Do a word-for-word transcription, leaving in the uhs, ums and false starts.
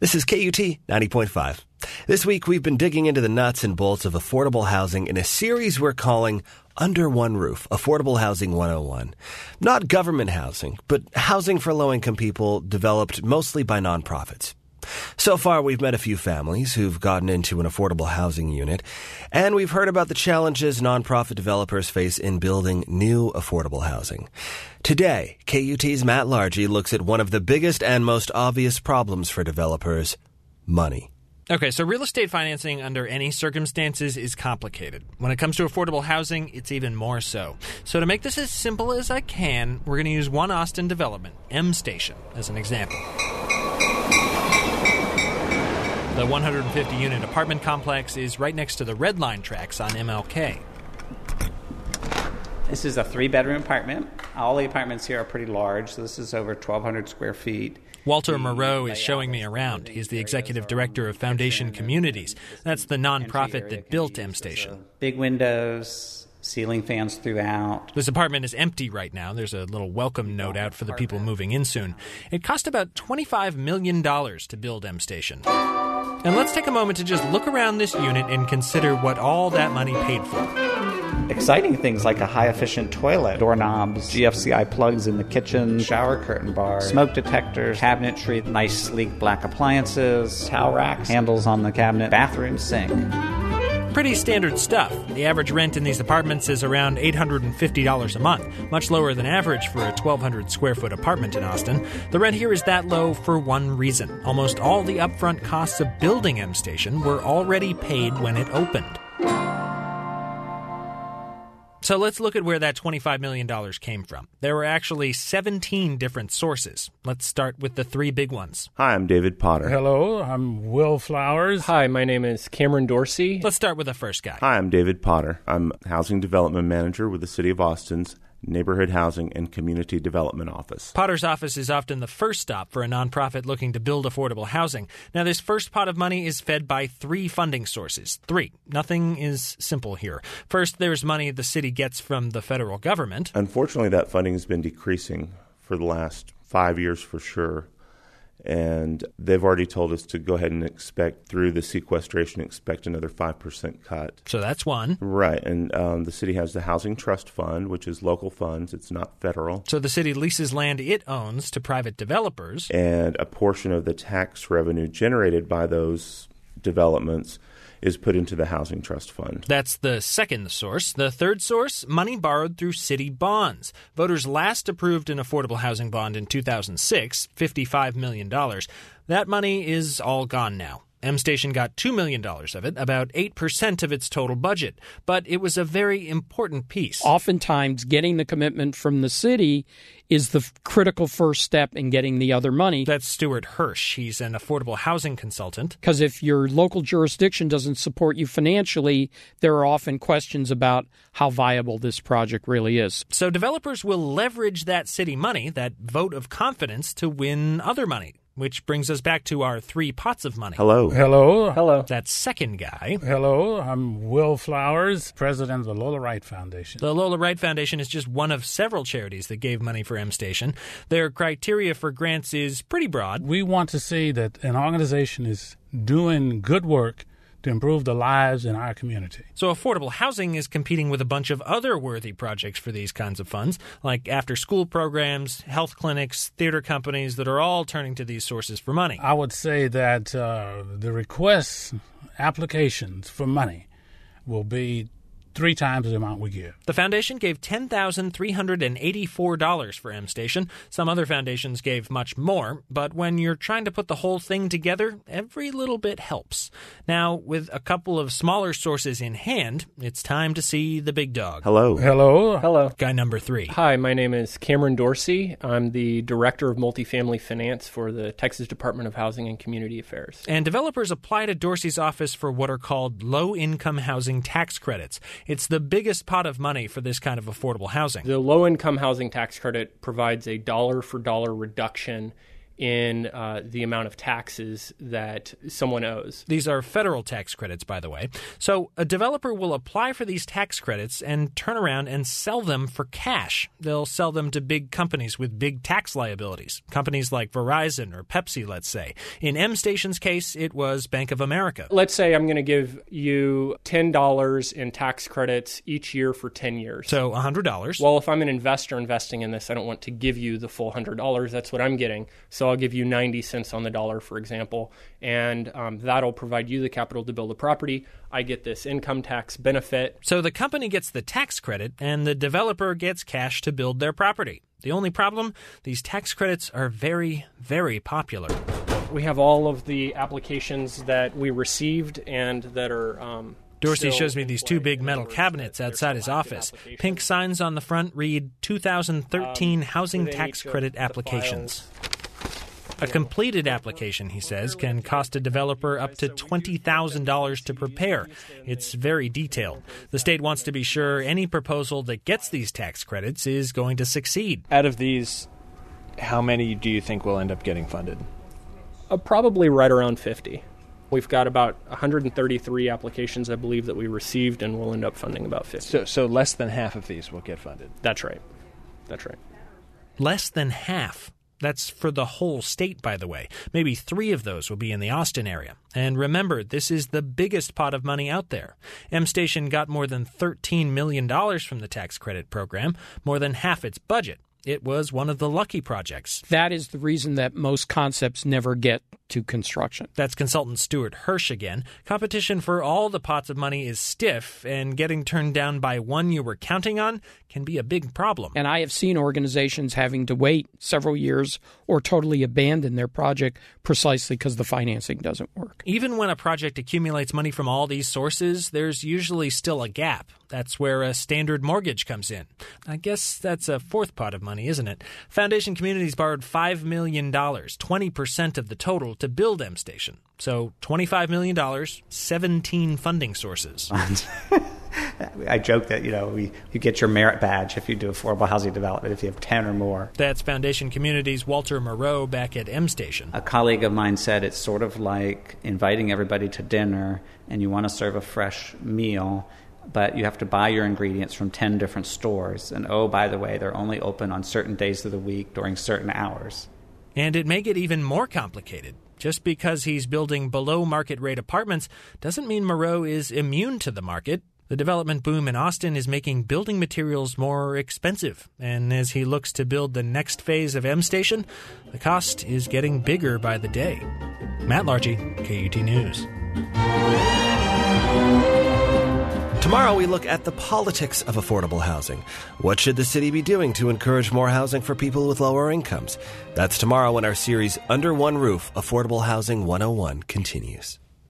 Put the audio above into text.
This is K U T ninety point five. This week, we've been digging into the nuts and bolts of affordable housing in a series we're calling Under One Roof, Affordable Housing one oh one. Not government housing, but housing for low-income people developed mostly by nonprofits. So far, we've met a few families who've gotten into an affordable housing unit, and we've heard about the challenges nonprofit developers face in building new affordable housing. Today, K U T's Matt Largy looks at one of the biggest and most obvious problems for developers: money. Okay, so real estate financing under any circumstances is complicated. When it comes to affordable housing, it's even more so. So to make this as simple as I can, we're going to use one Austin development, M Station, as an example. The one hundred fifty unit apartment complex is right next to the Red Line tracks on M L K. This is a three-bedroom apartment. All the apartments here are pretty large, so this is over twelve hundred square feet. Walter Moreau is showing me around. He's the executive director of Foundation Communities. That's the nonprofit that built M Station. Big windows, ceiling fans throughout. This apartment is empty right now. There's a little welcome note out for the people moving in soon. It cost about twenty-five million dollars to build M Station. And let's take a moment to just look around this unit and consider what all that money paid for. Exciting things like a high-efficient toilet, doorknobs, G F C I plugs in the kitchen, shower curtain bar, smoke detectors, cabinetry, nice sleek black appliances, towel racks, handles on the cabinet, bathroom sink. Pretty standard stuff. The average rent in these apartments is around eight hundred fifty dollars a month, much lower than average for a twelve hundred square foot apartment in Austin. The rent here is that low for one reason. Almost all the upfront costs of building M Station were already paid when it opened. So let's look at where that twenty-five million dollars came from. There were actually seventeen different sources. Let's start with the three big ones. Hi, I'm David Potter. Hello, I'm Will Flowers. Hi, my name is Cameron Dorsey. Let's start with the first guy. Hi, I'm David Potter. I'm Housing Development Manager with the City of Austin's Neighborhood Housing and Community Development Office. Potter's office is often the first stop for a nonprofit looking to build affordable housing. Now, this first pot of money is fed by three funding sources. Three. Nothing is simple here. First, there's money the city gets from the federal government. Unfortunately, that funding has been decreasing for the last five years for sure. And they've already told us to go ahead and expect, through the sequestration, expect another five percent cut. So that's one. Right. And um, the city has the Housing Trust Fund, which is local funds. It's not federal. So the city leases land it owns to private developers. And a portion of the tax revenue generated by those developments is put into the Housing Trust Fund. That's the second source. The third source, money borrowed through city bonds. Voters last approved an affordable housing bond in two thousand six, fifty-five million dollars. That money is all gone now. M Station got two million dollars of it, about eight percent of its total budget. But it was a very important piece. Oftentimes, getting the commitment from the city is the f- critical first step in getting the other money. That's Stuart Hirsch. He's an affordable housing consultant. Because if your local jurisdiction doesn't support you financially, there are often questions about how viable this project really is. So developers will leverage that city money, that vote of confidence, to win other money. Which brings us back to our three pots of money. Hello. Hello. Hello. That second guy. Hello, I'm Will Flowers, president of the Lola Wright Foundation. The Lola Wright Foundation is just one of several charities that gave money for M Station. Their criteria for grants is pretty broad. We want to see that an organization is doing good work to improve the lives in our community. So affordable housing is competing with a bunch of other worthy projects for these kinds of funds, like after-school programs, health clinics, theater companies that are all turning to these sources for money. I would say that uh, the requests, applications for money will be three times the amount we give. The foundation gave ten thousand three hundred eighty-four dollars for M Station. Some other foundations gave much more, but when you're trying to put the whole thing together, every little bit helps. Now, with a couple of smaller sources in hand, it's time to see the big dog. Hello. Hello. Hello. Guy number three. Hi, my name is Cameron Dorsey. I'm the Director of Multifamily Finance for the Texas Department of Housing and Community Affairs. And developers apply to Dorsey's office for what are called low-income housing tax credits. It's the biggest pot of money for this kind of affordable housing. The low-income housing tax credit provides a dollar-for-dollar reduction in uh, the amount of taxes that someone owes. These are federal tax credits, by the way. So a developer will apply for these tax credits and turn around and sell them for cash. They'll sell them to big companies with big tax liabilities, companies like Verizon or Pepsi, let's say. In M-Station's case, it was Bank of America. Let's say I'm going to give you ten dollars in tax credits each year for ten years. So one hundred dollars. Well, if I'm an investor investing in this, I don't want to give you the full one hundred dollars. That's what I'm getting. So I'll give you ninety cents on the dollar, for example, and um, that'll provide you the capital to build a property. I get this income tax benefit. So the company gets the tax credit, and the developer gets cash to build their property. The only problem? These tax credits are very, very popular. We have all of the applications that we received and that are... Um, Dorsey shows me these two big metal cabinets outside his office. Pink signs on the front read two thousand thirteen um, Housing Tax Credit Applications. A completed application, he says, can cost a developer up to twenty thousand dollars to prepare. It's very detailed. The state wants to be sure any proposal that gets these tax credits is going to succeed. Out of these, how many do you think will end up getting funded? Uh, probably right around fifty. We've got about one hundred thirty-three applications, I believe, that we received, and we'll end up funding about fifty. So, so less than half of these will get funded? That's right. That's right. Less than half. That's for the whole state, by the way. Maybe three of those will be in the Austin area. And remember, this is the biggest pot of money out there. M-Station got more than thirteen million dollars from the tax credit program, more than half its budget. It was one of the lucky projects. That is the reason that most concepts never get to construction. That's consultant Stuart Hirsch again. Competition for all the pots of money is stiff, and getting turned down by one you were counting on can be a big problem. And I have seen organizations having to wait several years or totally abandon their project precisely because the financing doesn't work. Even when a project accumulates money from all these sources, there's usually still a gap. That's where a standard mortgage comes in. I guess that's a fourth pot of money, isn't it? Foundation Communities borrowed five million dollars, twenty percent of the total, to build M-Station. So twenty-five million dollars, seventeen funding sources. I joke that, you know, we, you get your merit badge if you do affordable housing development, if you have ten or more. That's Foundation Communities' Walter Moreau back at M-Station. A colleague of mine said it's sort of like inviting everybody to dinner, and you want to serve a fresh meal, but you have to buy your ingredients from ten different stores. And, oh, by the way, they're only open on certain days of the week during certain hours. And it may get even more complicated. Just because he's building below-market rate apartments doesn't mean Moreau is immune to the market. The development boom in Austin is making building materials more expensive. And as he looks to build the next phase of M-Station, the cost is getting bigger by the day. Matt Larchey, K U T News. Tomorrow we look at the politics of affordable housing. What should the city be doing to encourage more housing for people with lower incomes? That's tomorrow when our series Under One Roof, Affordable Housing one oh one continues.